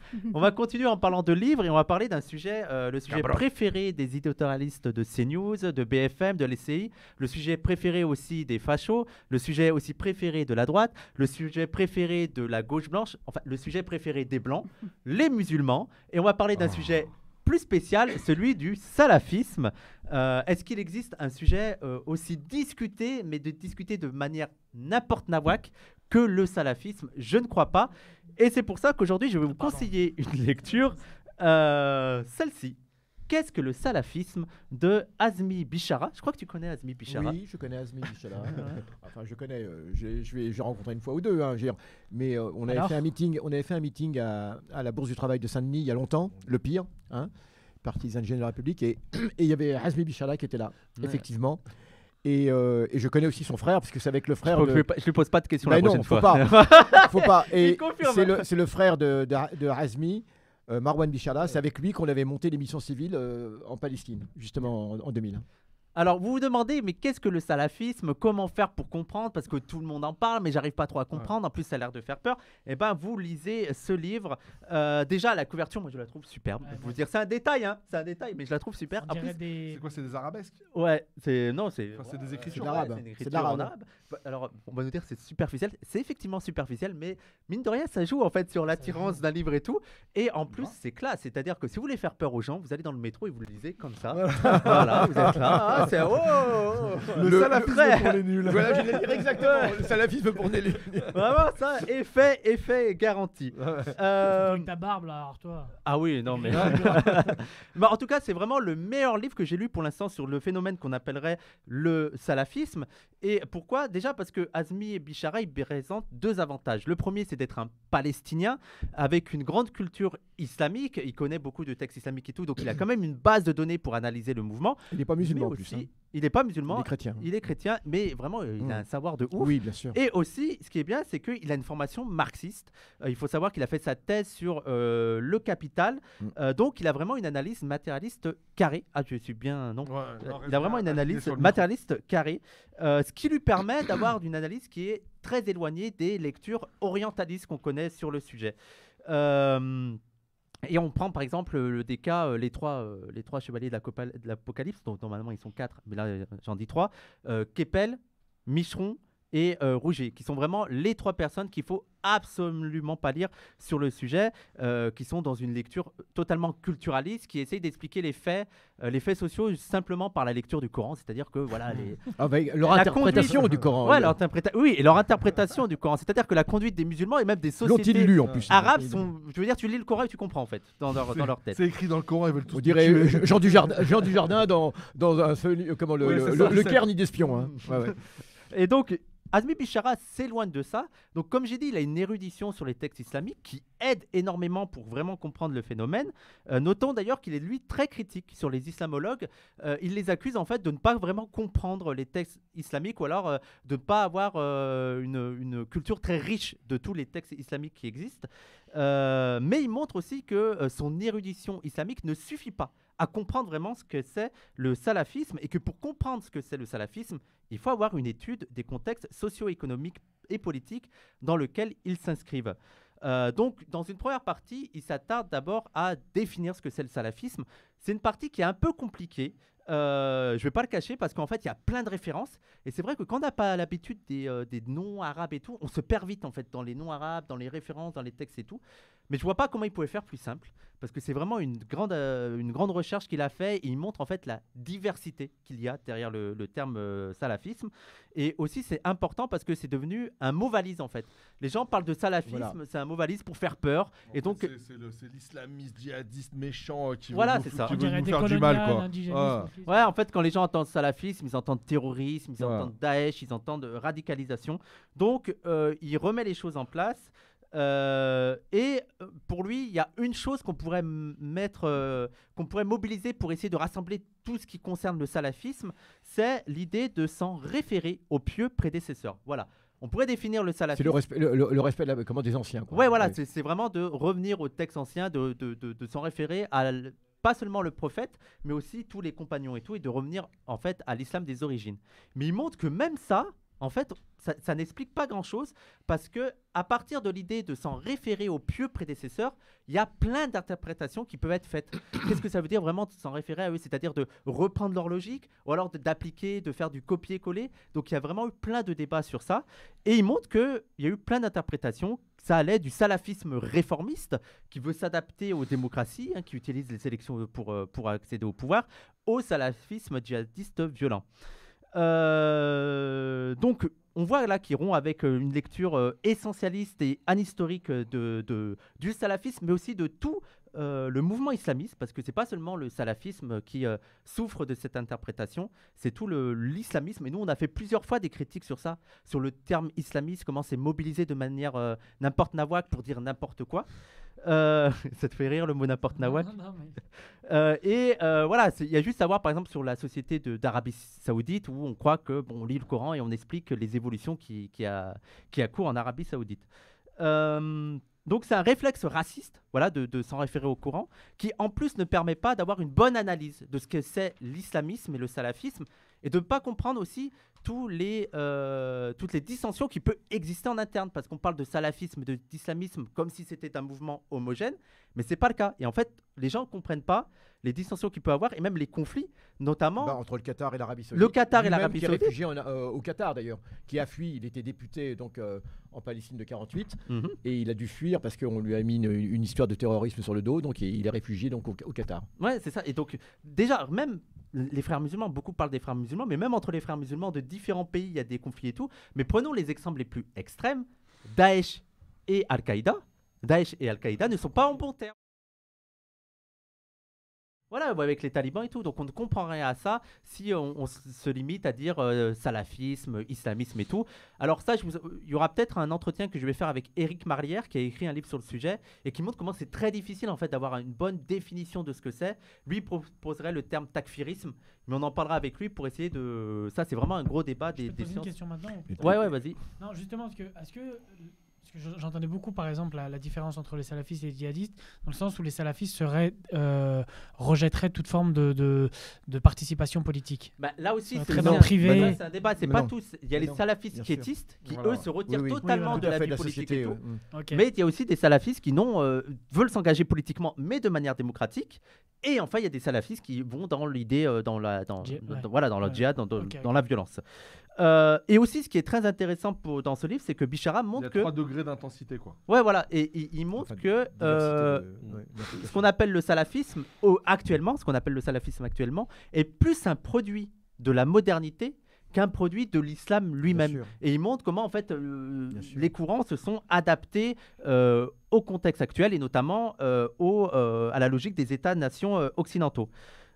On va continuer en parlant de livres et on va parler d'un sujet, le sujet préféré des éditorialistes de CNews, de BFM, de l'ECI, le sujet préféré aussi des fachos, le sujet aussi préféré de la droite, le sujet préféré de la gauche blanche, enfin le sujet préféré des blancs, les musulmans. Et on va parler d'un sujet plus spécial, celui du salafisme. Est-ce qu'il existe un sujet aussi discuté, mais de discuter de manière n'importe nawak que le salafisme? Je ne crois pas. Et c'est pour ça qu'aujourd'hui, je vais vous conseiller une lecture, celle-ci. Qu'est-ce que le salafisme de Azmi Bishara? Je crois que tu connais Azmi Bishara. Oui, je connais Azmi Bishara. Enfin, je connais. J'ai rencontré une fois ou deux. Hein, mais on avait fait un meeting à la Bourse du Travail de Saint-Denis il y a longtemps, le pire, hein, partisan de la République, et il y avait Azmi Bishara qui était là, effectivement. Et je connais aussi son frère, parce que c'est avec le frère. Je lui pose pas de questions la prochaine fois. Faut pas. Et c'est le frère de Azmi. Marwan Bishara, c'est avec lui qu'on avait monté l'émission civile en Palestine, justement en 2000. Alors, vous vous demandez, mais qu'est-ce que le salafisme? Comment faire pour comprendre? Parce que tout le monde en parle, mais j'arrive pas trop à comprendre. En plus, ça a l'air de faire peur. Eh bien, vous lisez ce livre. Déjà, la couverture, moi, je la trouve superbe. Vous dire, c'est un détail, hein. C'est un détail, mais je la trouve super. Après, c'est quoi? C'est des arabesques? Ouais, c'est des écritures. C'est d'arabe. Alors, on va nous dire c'est superficiel. C'est effectivement superficiel, mais mine de rien, ça joue en fait sur l'attirance d'un livre et tout. Et en plus, c'est classe. C'est-à-dire que si vous voulez faire peur aux gens, vous allez dans le métro et vous le lisez comme ça. Voilà, vous êtes là. C'est le salafisme pour les nuls. Voilà, je l'ai dit exactement. Le salafisme pour les nuls. Vraiment, ça, effet garanti. Avec ta barbe là, alors toi. Ah oui, non mais. Bah, en tout cas, c'est vraiment le meilleur livre que j'ai lu pour l'instant sur le phénomène qu'on appellerait le salafisme. Et pourquoi? Déjà parce que Azmi Bishara, il présente deux avantages. Le premier, c'est d'être un Palestinien avec une grande culture islamique. Il connaît beaucoup de textes islamiques et tout, donc il a quand même une base de données pour analyser le mouvement. Il n'est pas musulman en aussi, plus. Hein. Il n'est pas musulman. Il est chrétien. Il est chrétien, mais vraiment, il a un savoir de ouf. Oui, bien sûr. Et aussi, ce qui est bien, c'est qu'il a une formation marxiste. Il faut savoir qu'il a fait sa thèse sur le capital. Donc, il a vraiment une analyse matérialiste carrée. Ah, je suis bien, non, il a vraiment une analyse matérialiste carrée. Ce qui lui permet d'avoir une analyse qui est très éloignée des lectures orientalistes qu'on connaît sur le sujet. Et on prend par exemple des cas, les trois chevaliers de l'Apocalypse, dont normalement ils sont 4, mais là j'en dis 3, Keppel, Micheron et Rouget, qui sont vraiment les 3 personnes qu'il faut absolument pas lire sur le sujet, qui sont dans une lecture totalement culturaliste, qui essayent d'expliquer les faits sociaux simplement par la lecture du Coran, c'est-à-dire que voilà leur interprétation du Coran. Ouais, et leur interprétation du Coran, c'est-à-dire que la conduite des musulmans et même des sociétés lu, en plus, arabes sont, je veux dire, tu lis le Coran et tu comprends en fait dans leur tête. C'est écrit dans le Coran, ils veulent tout. On dirait Jean Dujardin dans un comment le Caire ni d'espion. Hein. Ouais. Et donc Azmi Bishara s'éloigne de ça. Donc, comme j'ai dit, il a une érudition sur les textes islamiques qui aide énormément pour vraiment comprendre le phénomène. Notons d'ailleurs qu'il est, lui, très critique sur les islamologues. Il les accuse, en fait, de ne pas vraiment comprendre les textes islamiques ou alors de ne pas avoir une culture très riche de tous les textes islamiques qui existent. Mais il montre aussi que son érudition islamique ne suffit pas à comprendre vraiment ce que c'est le salafisme et que pour comprendre ce que c'est le salafisme, il faut avoir une étude des contextes socio-économiques et politiques dans lesquels ils s'inscrivent. Donc, dans une première partie, il s'attarde d'abord à définir ce que c'est le salafisme. C'est une partie qui est un peu compliquée. Je ne vais pas le cacher parce qu'en fait, il y a plein de références. Et c'est vrai que quand on n'a pas l'habitude des noms arabes et tout, on se perd vite en fait dans les noms arabes, dans les références, dans les textes et tout. Mais je vois pas comment il pouvait faire plus simple parce que c'est vraiment une grande recherche qu'il a fait. Et il montre en fait la diversité qu'il y a derrière le terme salafisme. Et aussi, c'est important parce que c'est devenu un mot valise en fait. Les gens parlent de salafisme, c'est un mot valise pour faire peur. En et donc, c'est l'islamiste djihadiste méchant qui veut nous faire du mal, quoi. Ouais, en fait, quand les gens entendent salafisme, ils entendent terrorisme, ils entendent Daesh, ils entendent radicalisation. Donc, il remet les choses en place. Et pour lui, il y a une chose qu'on pourrait qu'on pourrait mobiliser pour essayer de rassembler tout ce qui concerne le salafisme, c'est l'idée de s'en référer aux pieux prédécesseurs. Voilà. On pourrait définir le salafisme. C'est le respect des anciens. Quoi. Ouais, voilà, c'est vraiment de revenir aux textes anciens, de s'en référer à pas seulement le prophète, mais aussi tous les compagnons et tout, et de revenir en fait à l'islam des origines. Mais il montre que même ça, en fait, ça n'explique pas grand-chose parce que à partir de l'idée de s'en référer aux pieux prédécesseurs, il y a plein d'interprétations qui peuvent être faites. Qu'est-ce que ça veut dire vraiment de s'en référer à eux? C'est-à-dire de reprendre leur logique ou alors d'appliquer, de faire du copier-coller. Donc il y a vraiment eu plein de débats sur ça. Et il montre qu'il y a eu plein d'interprétations. Ça allait du salafisme réformiste qui veut s'adapter aux démocraties, qui utilise les élections pour accéder au pouvoir, au salafisme djihadiste violent. Donc, on voit là qu'ils rompt avec une lecture essentialiste et anhistorique du salafisme, mais aussi de tout le mouvement islamiste, parce que c'est pas seulement le salafisme qui souffre de cette interprétation, c'est tout l'islamisme. Et nous, on a fait plusieurs fois des critiques sur ça, sur le terme islamiste, comment c'est mobilisé de manière n'importe nawak pour dire n'importe quoi. Ça te fait rire le mot n'importe nawak? Non, Voilà, il y a juste à voir par exemple sur la société d'Arabie Saoudite où on croit que on lit le Coran et on explique les évolutions qui a cours en Arabie Saoudite. Donc c'est un réflexe raciste, voilà, de s'en référer au Coran, qui en plus ne permet pas d'avoir une bonne analyse de ce que c'est l'islamisme et le salafisme, et de ne pas comprendre aussi toutes les dissensions qui peuvent exister en interne, parce qu'on parle de salafisme, d'islamisme, comme si c'était un mouvement homogène, mais ce n'est pas le cas. Et en fait, les gens ne comprennent pas les dissensions qu'il peut avoir, et même les conflits, notamment... entre le Qatar et l'Arabie Saoudite. Le Qatar et l'Arabie Saoudite. Qui est réfugié au Qatar d'ailleurs, qui a fui, il était député donc, en Palestine de 48, et il a dû fuir parce qu'on lui a mis une histoire de terrorisme sur le dos, donc il est réfugié donc, au Qatar. Ouais, c'est ça. Et donc, déjà, même les frères musulmans, beaucoup parlent des frères musulmans, mais même entre les frères musulmans de différents pays, il y a des conflits et tout. Mais prenons les exemples les plus extrêmes. Daesh et Al-Qaïda ne sont pas en bon terme. Voilà, avec les talibans et tout. Donc on ne comprend rien à ça si on se limite à dire salafisme, islamisme et tout. Alors ça, il y aura peut-être un entretien que je vais faire avec Éric Marlière qui a écrit un livre sur le sujet et qui montre comment c'est très difficile en fait d'avoir une bonne définition de ce que c'est. Lui proposerait le terme takfirisme, mais on en parlera avec lui pour essayer de... Ça, c'est vraiment un gros débat des sciences. Une question maintenant. Ouais, vas-y. Non, justement, parce que j'entendais beaucoup, par exemple, la différence entre les salafistes et les djihadistes, dans le sens où les salafistes rejetteraient toute forme de participation politique. Bah, là aussi, c'est très dans le privé. C'est un débat, c'est pas tous. Il y a les salafistes quiétistes qui, eux, se retirent totalement de la vie politique et tout. Okay. Mais il y a aussi des salafistes qui veulent s'engager politiquement, mais de manière démocratique. Et enfin, il y a des salafistes qui vont dans l'idée, dans le djihad, dans la violence. Et aussi, ce qui est très intéressant dans ce livre, c'est que Bichara montre que... Il y a 3 degrés d'intensité, quoi. Ouais, voilà. Et il montre que ce qu'on appelle le salafisme actuellement, est plus un produit de la modernité qu'un produit de l'islam lui-même. Et il montre comment, en fait, les courants se sont adaptés au contexte actuel et notamment à la logique des États-nations occidentaux.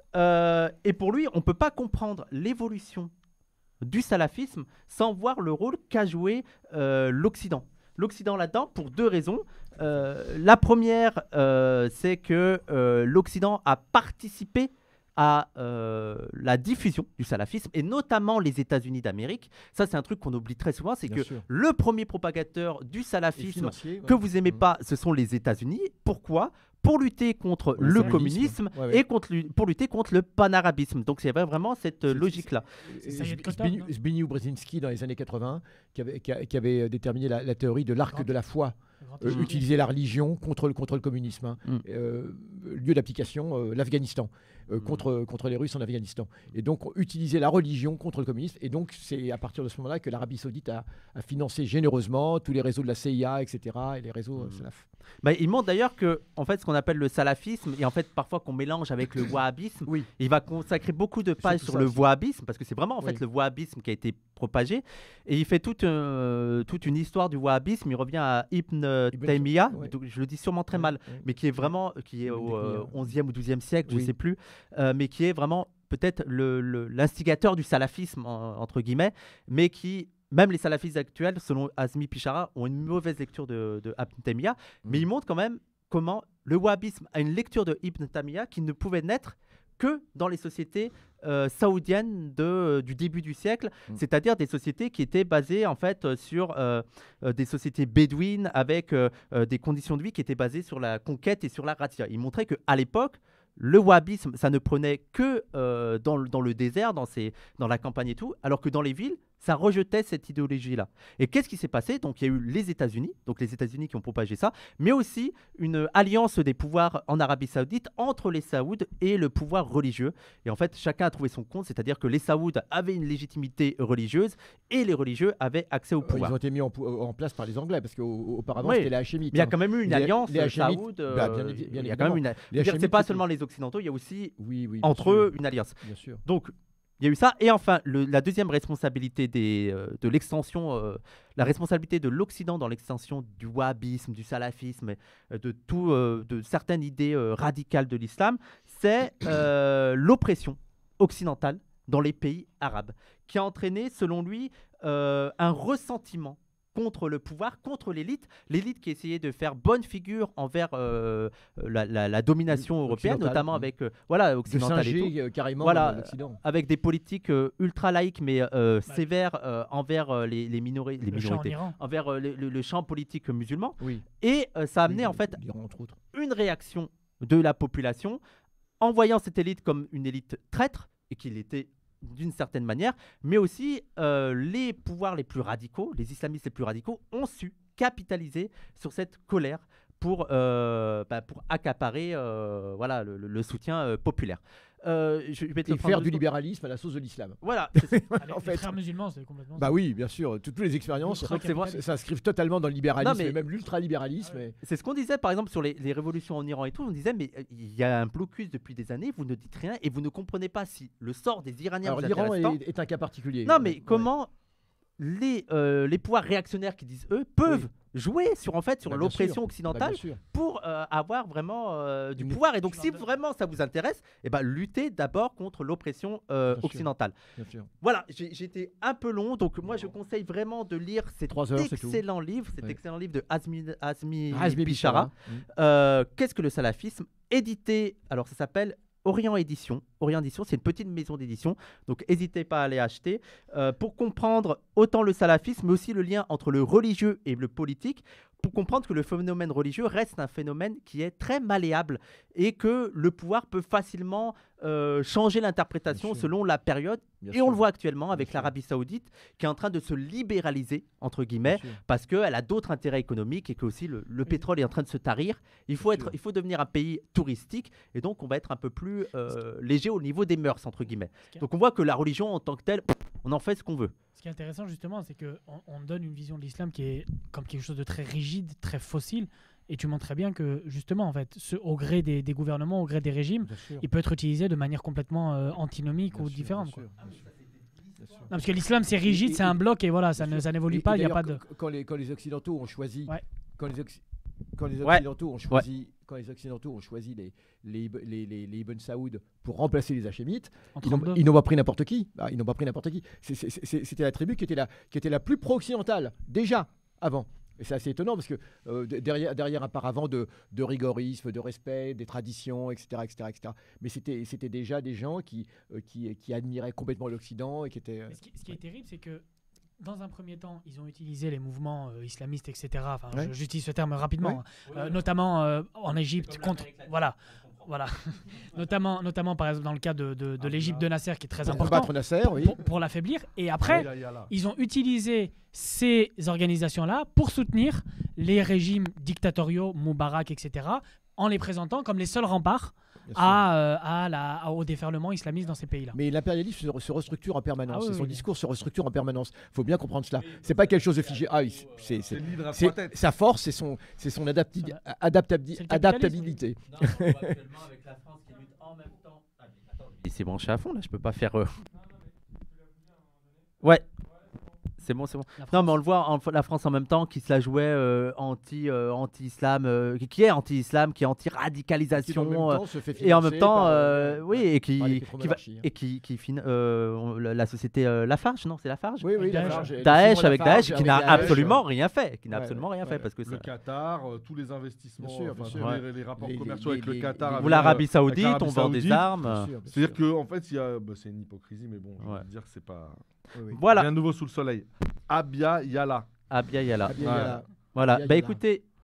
Et pour lui, on ne peut pas comprendre l'évolution du salafisme sans voir le rôle qu'a joué l'Occident. L'Occident là-dedans, pour 2 raisons. La première, c'est que l'Occident a participé à la diffusion du salafisme, et notamment les États-Unis d'Amérique. Ça, c'est un truc qu'on oublie très souvent, c'est que le premier propagateur du salafisme que vous n'aimez pas, ce sont les États-Unis. Pourquoi ? Pour lutter contre le communisme et pour lutter contre le panarabisme. Donc c'est vraiment cette logique-là. Zbigniew Brzezinski, dans les années 80, qui avait déterminé la théorie de l'arc de la foi. Utiliser la religion contre le communisme. Lieu d'application, l'Afghanistan. Contre les Russes en Afghanistan. Et donc, utiliser la religion contre le communisme. Et donc, c'est à partir de ce moment-là que l'Arabie Saoudite a financé généreusement tous les réseaux de la CIA, etc., et les réseaux salaf. Bah, il montre d'ailleurs que, en fait, ce qu'on appelle le salafisme, et en fait, parfois qu'on mélange avec le wahhabisme, il va consacrer beaucoup de pages sur le wahhabisme, parce que c'est vraiment, en fait, le wahhabisme qui a été propagé. Et il fait toute une histoire du wahhabisme. Il revient à Ibn Taymiyyah, je le dis sûrement très mal, mais qui est au 11e ou 12e siècle, je ne sais plus, mais qui est vraiment peut-être l'instigateur du salafisme, entre guillemets, mais qui... Même les salafistes actuels, selon Azmi Bishara, ont une mauvaise lecture de Ibn Taymiyyah, mais il montre quand même comment le wahhabisme a une lecture de Ibn Taymiyyah qui ne pouvait naître que dans les sociétés saoudiennes du début du siècle, c'est-à-dire des sociétés qui étaient basées en fait sur des sociétés bédouines avec des conditions de vie qui étaient basées sur la conquête et sur la razzia. Il montrait qu'à l'époque, le wahhabisme, ça ne prenait que dans le désert, dans la campagne et tout, alors que dans les villes, ça rejetait cette idéologie-là. Et qu'est-ce qui s'est passé? Donc il y a eu les États-Unis qui ont propagé ça, mais aussi une alliance des pouvoirs en Arabie Saoudite entre les Saouds et le pouvoir religieux. Et en fait, chacun a trouvé son compte, c'est-à-dire que les Saouds avaient une légitimité religieuse et les religieux avaient accès au pouvoir. Ils ont été mis en place par les Anglais, parce qu'auparavant c'était les Hachémites. Mais il y a quand même eu une alliance Saoud. Il y a quand même une. C'est pas seulement les Occidentaux, il y a aussi entre eux une alliance. Bien sûr. Donc il y a eu ça. Et enfin, la deuxième responsabilité de l'extension, la responsabilité de l'Occident dans l'extension du wahhabisme, du salafisme, de certaines idées radicales de l'islam, c'est l'oppression occidentale dans les pays arabes, qui a entraîné, selon lui, un ressentiment contre le pouvoir, contre l'élite qui essayait de faire bonne figure envers la domination européenne, notamment avec occidentale et tout. Carrément l'Occident. Avec des politiques ultra laïques mais sévères envers les minorités, envers le champ politique musulman. Oui. Et ça a amené en fait une réaction de la population en voyant cette élite comme une élite traître et qu'il était d'une certaine manière, mais aussi les pouvoirs les plus radicaux, les islamistes les plus radicaux, ont su capitaliser sur cette colère pour accaparer le soutien populaire. Et faire du libéralisme à la sauce de l'islam. Voilà. En fait, les frères musulmans, c'est complètement. Bah oui, bien sûr. Toutes les expériences s'inscrivent totalement dans le libéralisme, et même l'ultralibéralisme. C'est ce qu'on disait, par exemple, sur les révolutions en Iran et tout. On disait, mais il y a un blocus depuis des années, vous ne dites rien et vous ne comprenez pas si le sort des Iraniens. Alors l'Iran est un cas particulier. Non, mais comment les pouvoirs réactionnaires qui disent eux peuvent jouer sur l'oppression occidentale pour avoir vraiment du pouvoir. Et donc si vraiment ça vous intéresse, luttez d'abord contre l'oppression occidentale. Voilà, j'ai été un peu long, donc moi je conseille vraiment de lire cet excellent livre de Azmi Bishara. Qu'est-ce que le salafisme? Édité, alors ça s'appelle Orient Édition, c'est une petite maison d'édition, donc n'hésitez pas à aller acheter pour comprendre autant le salafisme, mais aussi le lien entre le religieux et le politique, pour comprendre que le phénomène religieux reste un phénomène qui est très malléable et que le pouvoir peut facilement changer l'interprétation selon la période. On le voit actuellement avec l'Arabie Saoudite qui est en train de se libéraliser, entre guillemets, parce qu'elle a d'autres intérêts économiques et que aussi le pétrole est en train de se tarir. Il faut devenir un pays touristique et donc on va être un peu plus léger au niveau des mœurs, entre guillemets. Donc on voit que la religion en tant que telle, on en fait ce qu'on veut. Ce qui est intéressant justement, c'est qu'on donne une vision de l'islam qui est comme quelque chose de très rigide, très fossile. Et tu montres très bien que justement, en fait, au gré des gouvernements, au gré des régimes, il peut être utilisé de manière complètement antinomique ou différente. Non, parce que l'islam c'est rigide, c'est un bloc et voilà, ça n'évolue pas. Il y a pas de. Quand les Occidentaux ont choisi, quand les Occidentaux ont choisi les Ibn Saoud pour remplacer les Hachémites, ils n'ont pas pris n'importe qui. C'était la tribu qui était la plus pro-occidentale déjà avant. Et c'est assez étonnant parce que derrière un paravent de rigorisme, de respect, des traditions, etc. Mais c'était déjà des gens qui admiraient complètement l'Occident et qui étaient. Ce qui est terrible, c'est que dans un premier temps, ils ont utilisé les mouvements islamistes, etc. Enfin, j'utilise ce terme rapidement, notamment en Égypte contre. Voilà. notamment par exemple dans le cas de l'Égypte de Nasser qui est très important combattre Nasser, pour l'affaiblir. Et après, ils ont utilisé ces organisations-là pour soutenir les régimes dictatoriaux, Moubarak, etc., en les présentant comme les seuls remparts au déferlement islamiste dans ces pays-là. Mais l'impérialisme se restructure en permanence. Son discours se restructure en permanence. Il faut bien comprendre cela. C'est pas quelque chose de figé. Sa force, c'est son adaptabilité. Il s'est branché à fond là. Je peux pas faire. Ouais. C'est bon. Non, mais on le voit, la France en même temps qui se la jouait anti-islam, qui est anti-islam, qui est anti-radicalisation, et en même temps, la société Lafarge, non, c'est Lafarge. Oui, Lafarge. Daesh avec Daesh, qui n'a absolument rien fait, parce que le Qatar, tous les investissements, les rapports commerciaux avec le Qatar, ou l'Arabie Saoudite, on vend des armes. C'est-à-dire que en fait, c'est une hypocrisie, mais bon, je veux dire que c'est pas. Voilà. Rien de nouveau sous le soleil. Abya Yala. Voilà. Écoutez,